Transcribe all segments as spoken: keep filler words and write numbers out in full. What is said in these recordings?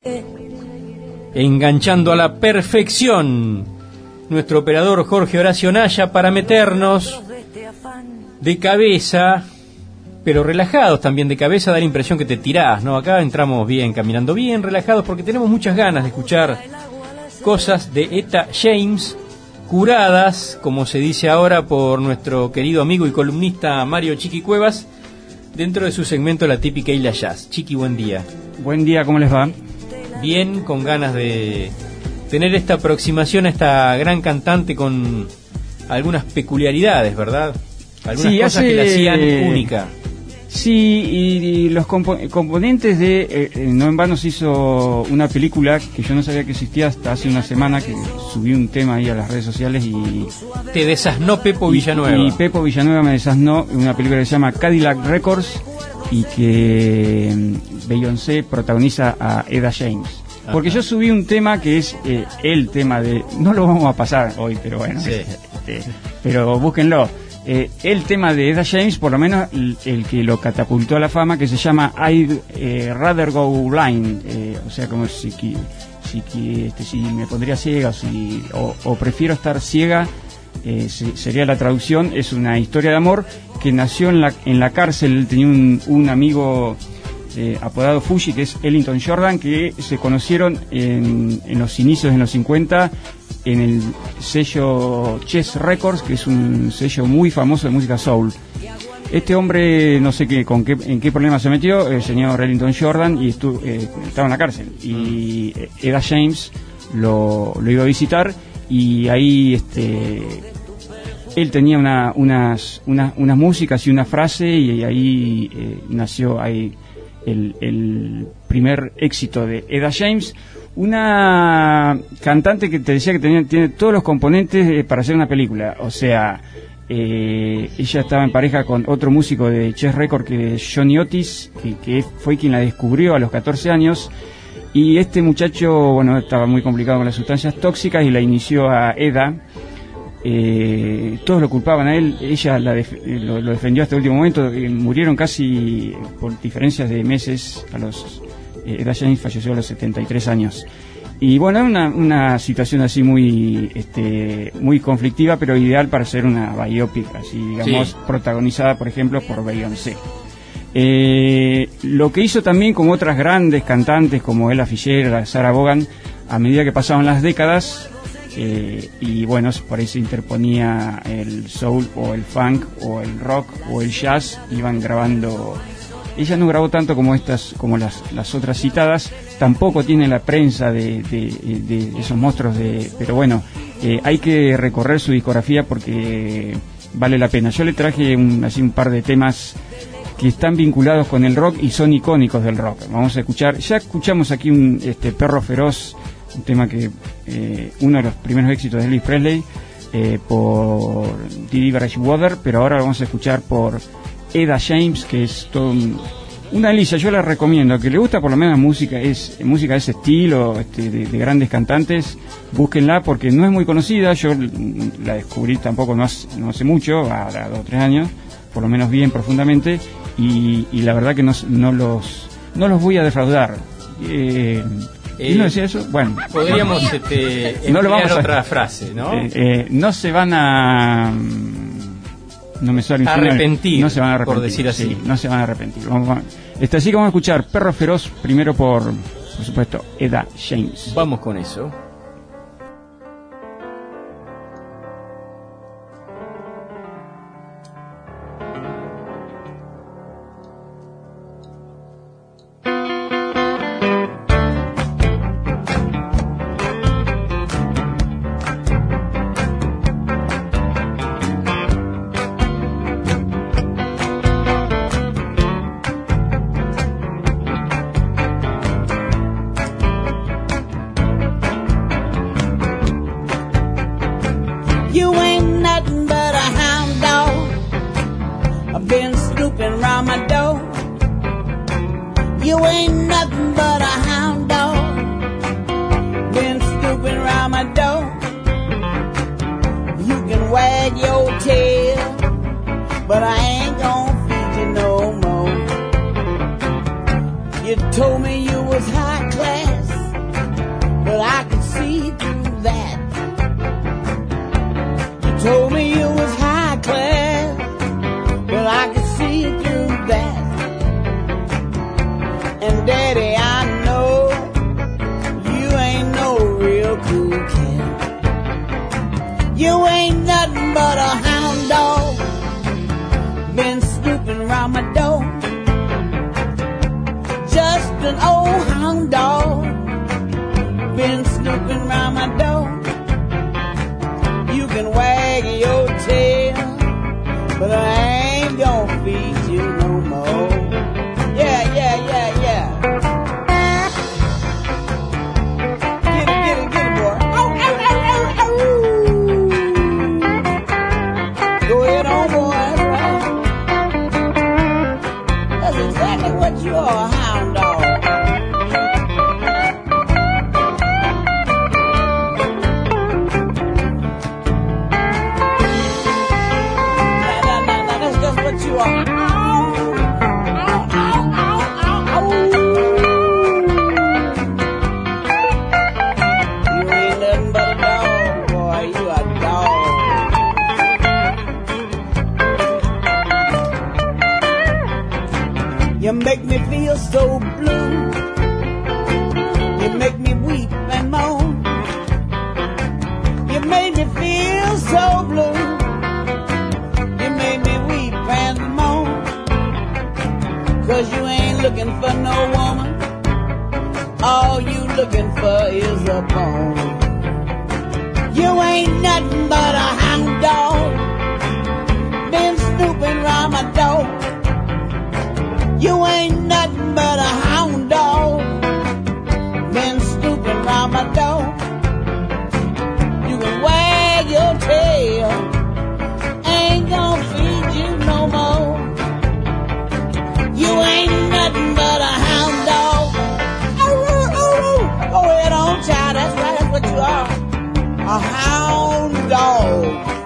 Enganchando a la perfección nuestro operador Jorge Horacio Naya para meternos de cabeza, pero relajados también de cabeza, da la impresión que te tirás, ¿no? Acá entramos bien, caminando bien, relajados, porque tenemos muchas ganas de escuchar cosas de Etta James, curadas, como se dice ahora, por nuestro querido amigo y columnista Mario Chiqui Cuevas, dentro de su segmento La Típica Isla Jazz. Chiqui, buen día. Buen día, ¿cómo les va? Bien, con ganas de tener esta aproximación a esta gran cantante con algunas peculiaridades, ¿verdad? Algunas sí, cosas hace... que la hacían única. Sí, y, y los compo componentes de... Eh, no en vano se hizo una película que yo no sabía que existía hasta hace una semana, que subí un tema ahí a las redes sociales y... Te desasnó Pepo Villanueva. Y, y Pepo Villanueva me desasnó una película que se llama Cadillac Records y que Beyoncé protagoniza a Etta James. Porque yo subí un tema que es eh, el tema de... No lo vamos a pasar hoy, pero bueno. Sí. Este, pero búsquenlo. Eh, el tema de Etta James, por lo menos el, el que lo catapultó a la fama, que se llama I'd eh, Rather Go Blind. Eh, o sea, como si, si, este, si me pondría ciega o, si, o, o prefiero estar ciega. Eh, sería la traducción. Es una historia de amor que nació en la, en la cárcel. Él tenía un, un amigo eh, apodado Fuji, que es Ellington Jordan, que se conocieron en, en los inicios de los cincuenta en el sello Chess Records, que es un sello muy famoso de música soul. Este hombre, no sé qué, con qué, en qué problema se metió, el señor Ellington Jordan, y estuvo, eh, estaba en la cárcel. Y Etta James lo, lo iba a visitar, y ahí este él tenía una, unas, unas, unas músicas y una frase, y ahí eh, nació ahí el, el primer éxito de Etta James, una cantante que te decía que tenía, tiene todos los componentes eh, para hacer una película. O sea, eh, ella estaba en pareja con otro músico de Chess Record, que es Johnny Otis, que, que fue quien la descubrió a los catorce años. Y este muchacho, bueno, estaba muy complicado con las sustancias tóxicas y la inició a Etta. Eh, todos lo culpaban a él, ella la def lo, lo defendió hasta el último momento. Eh, murieron casi por diferencias de meses. A los eh, Etta James falleció a los setenta y tres años. Y bueno, una, una situación así muy este, muy conflictiva, pero ideal para hacer una biopic, así digamos, sí, protagonizada por ejemplo por Beyoncé. Eh, lo que hizo también como otras grandes cantantes como Ella Fitzgerald, Sarah Vaughan, a medida que pasaban las décadas, eh, y bueno, por ahí se interponía el soul o el funk o el rock o el jazz, iban grabando. Ella no grabó tanto como estas, como las, las otras citadas, tampoco tiene la prensa de, de, de esos monstruos de, pero bueno, eh, hay que recorrer su discografía porque vale la pena. Yo le traje un, así un par de temas que están vinculados con el rock y son icónicos del rock. Vamos a escuchar, ya escuchamos aquí un este Perro Feroz, un tema que eh, uno de los primeros éxitos de Elvis Presley, eh, por Didi Bridgewater, pero ahora lo vamos a escuchar por Etta James, que es todo un, una delicia. Yo la recomiendo, que le gusta por lo menos música, es música de ese estilo, este, de, de grandes cantantes, búsquenla porque no es muy conocida. Yo la descubrí tampoco no hace, no hace mucho, a, a dos o tres años, por lo menos bien profundamente, y, y la verdad que no, no los no los voy a defraudar. Eh, ¿Y no decía eso? Bueno, podríamos no, este, no lo vamos a otra frase, ¿no? Eh, eh, no se van a no me sale arrepentir, no se van a arrepentir, por decir así. Sí, no se van a arrepentir. Vamos a, este, así que vamos a escuchar Perro Feroz primero por, por supuesto, Etta James. Vamos con eso. make me feel so blue. You make me weep and moan. You made me feel so blue. You made me weep and moan. 'Cause you ain't looking for no woman. All you looking for is a bone. You ain't nothing but a hound dog. Been snooping round my door. You ain't nothing but a hound dog. Been snooping round my door. You can wag your tail. Ain't gonna feed you no more. You ain't nothing but a hound dog. Oh, oh, oh, go ahead on, child. That's right, that's what you are. A hound dog.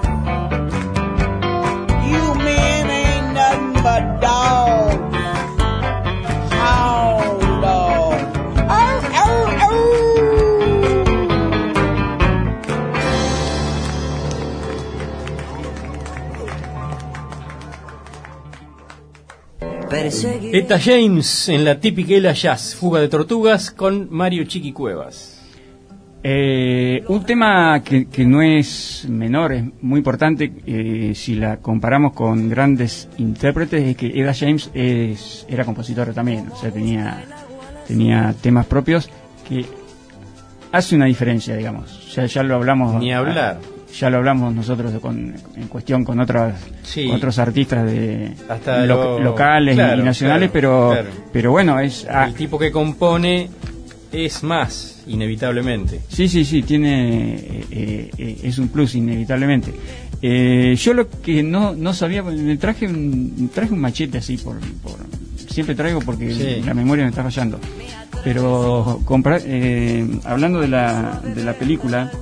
You men ain't nothing but dogs. Hound dog. Oh, oh, oh. Etta James en la típica Ella Jazz, Fuga de Tortugas con Mario Chiqui Cuevas. Eh, un tema que, que no es menor, es muy importante eh, si la comparamos con grandes intérpretes, es que Etta James es, era compositora también, o sea, tenía, tenía temas propios que hace una diferencia, digamos. Ya, ya lo hablamos. Ni hablar. Ya lo hablamos nosotros de con, en cuestión con otros, sí. con otros artistas de Hasta lo, lo, locales claro, y nacionales, claro, pero claro. pero bueno, es ah, el tipo que compone es más, inevitablemente. Sí, sí, sí, tiene eh, eh, es un plus inevitablemente. Eh, yo lo que no no sabía, me traje un traje un machete así por, por siempre traigo porque sí. La memoria me está fallando. Pero comprar, eh, hablando de la de la película,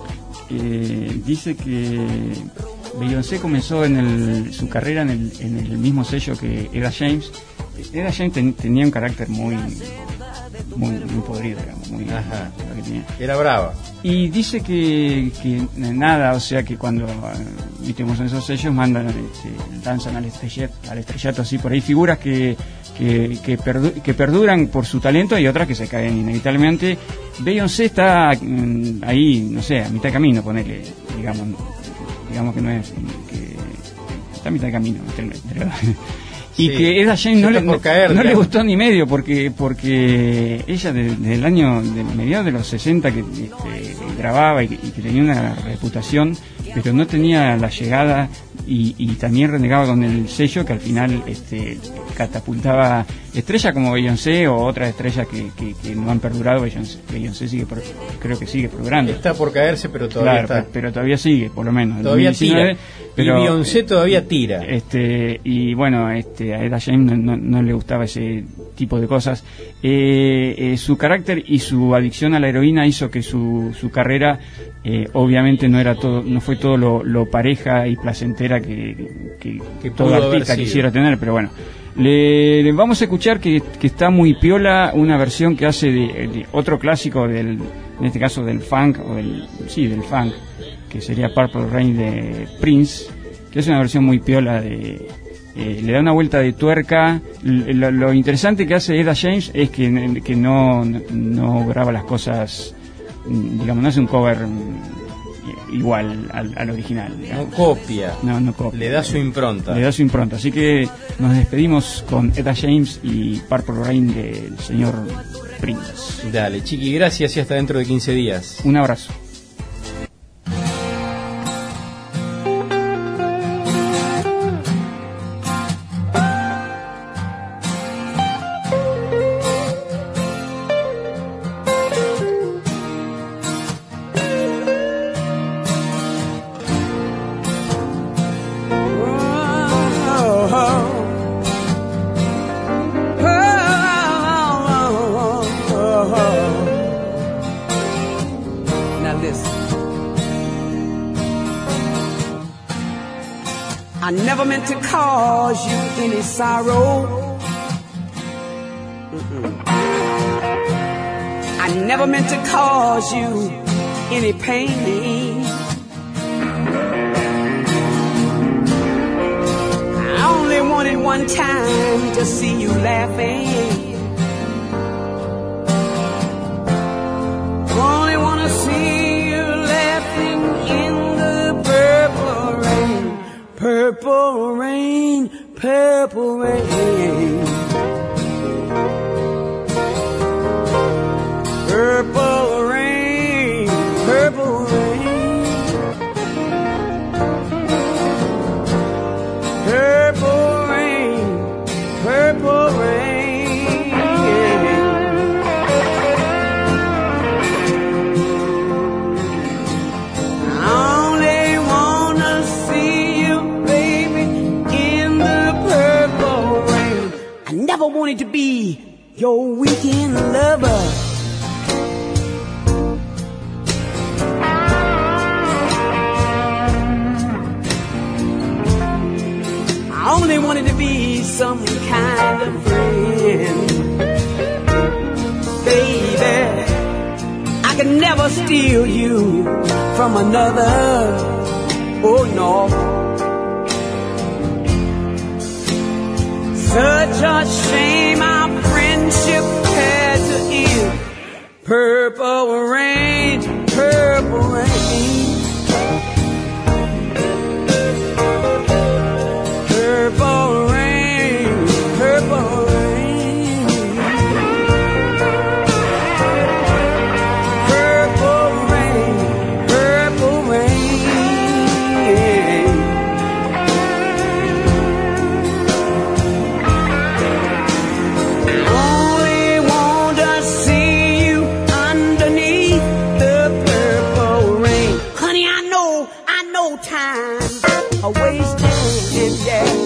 eh, dice que Beyoncé comenzó en el, su carrera en el, en el mismo sello que Etta James. Etta James ten, tenía un carácter muy muy, muy podrido, digamos, muy, Ajá. Que tenía. Era brava. Y dice que, que nada, o sea que cuando metemos en esos sellos mandan, este, danzan al estrellato, al estrellato así por ahí, figuras que que, que, perdu que perduran por su talento y otras que se caen inevitablemente. Beyoncé está mm, ahí, no sé, a mitad de camino, ponele, digamos, digamos que no es, que está a mitad de camino, pero, y sí, que Etta James no, le, no, caer, no le gustó ni medio porque porque ella desde de, de el año de mediados de los sesenta que este, grababa y, y que tenía una reputación, pero no tenía la llegada y, y también renegaba con el sello que al final este, catapultaba estrellas como Beyoncé o otras estrellas que, que, que no han perdurado. Beyoncé, Beyoncé sigue, creo que sigue perdurando. Está por caerse, pero todavía claro, está. Pero todavía sigue, por lo menos. Todavía tira. Pero, y Beyoncé todavía tira. Este, y bueno, este, a Etta James no, no, no le gustaba ese tipo de cosas. Eh, eh, su carácter y su adicción a la heroína hizo que su, su carrera eh, obviamente no era todo, no fue todo lo, lo pareja y placentera que, que, que todo artista quisiera tener, pero bueno. Le, le vamos a escuchar que, que está muy piola una versión que hace de, de otro clásico del, en este caso del funk o del, sí, del funk, que sería Purple Rain de Prince, que es una versión muy piola de, eh, le da una vuelta de tuerca. Lo, lo interesante que hace Etta James es que, que no, no graba las cosas, digamos, no es un cover igual al, al original, digamos. No copia. No, no copia. Le da su impronta. Le da su impronta. Así que nos despedimos con Etta James y Purple Rain del señor Prince. Dale, Chiqui, gracias y hasta dentro de quince días. Un abrazo. I never meant to cause you any sorrow. Mm-mm. I never meant to cause you any pain. I only wanted one time to see you laughing. Only wanna see you laughing in the purple rain, purple rain, purple rain. Purple rain, purple rain, purple rain, purple rain. I only wanna see you, baby, in the purple rain. I never wanted to be your weekend lover. I only wanted to be some kind of friend. Baby, I could never steal you from another. Oh no. Such a shame our friendship had to end. Purple rain, purple rain. Purple rain, purple rain. Purple rain, purple rain. Only want to see you underneath the purple rain. Honey, I know, I know time a wasting, yeah.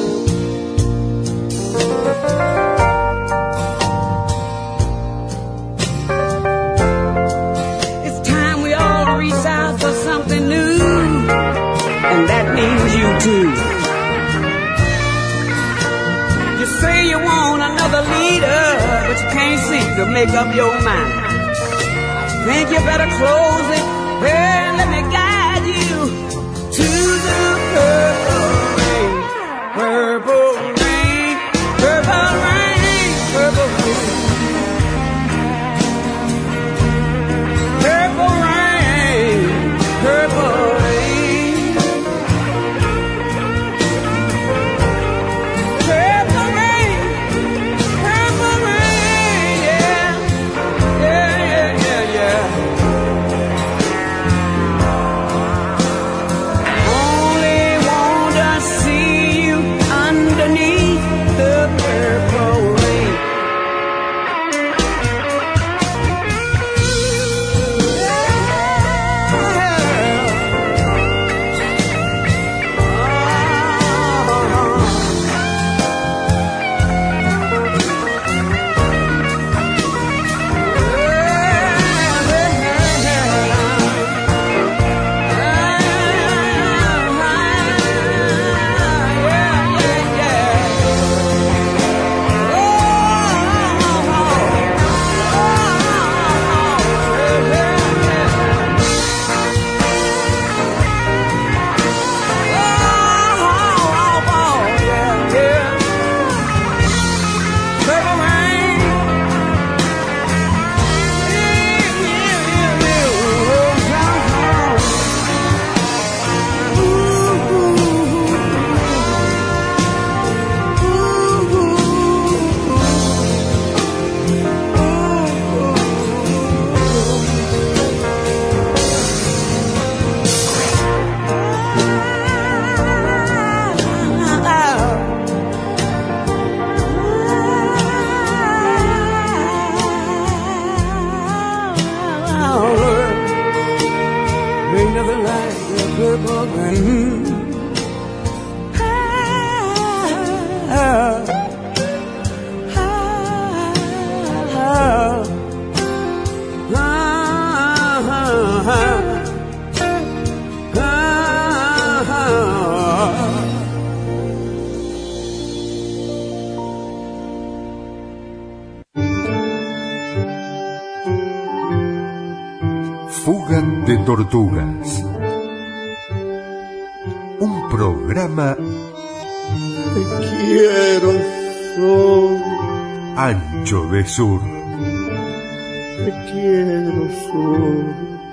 It's time we all reach out for something new, and that means you too. You say you want another leader, but you can't seem to make up your mind. I think you better close it and let me guide you to the purple rain, purple rain, purple rain, purple rain, purple rain, purple rain, purple rain, purple rain, yeah, yeah, yeah, yeah, yeah. Only wanna see you underneath the purple rain. Ain't nothing like the purple rain. Ah, ah, ah, ah, ah. Fuga de tortugas. Un programa Te quiero sur. Ancho de sur. Te quiero sur.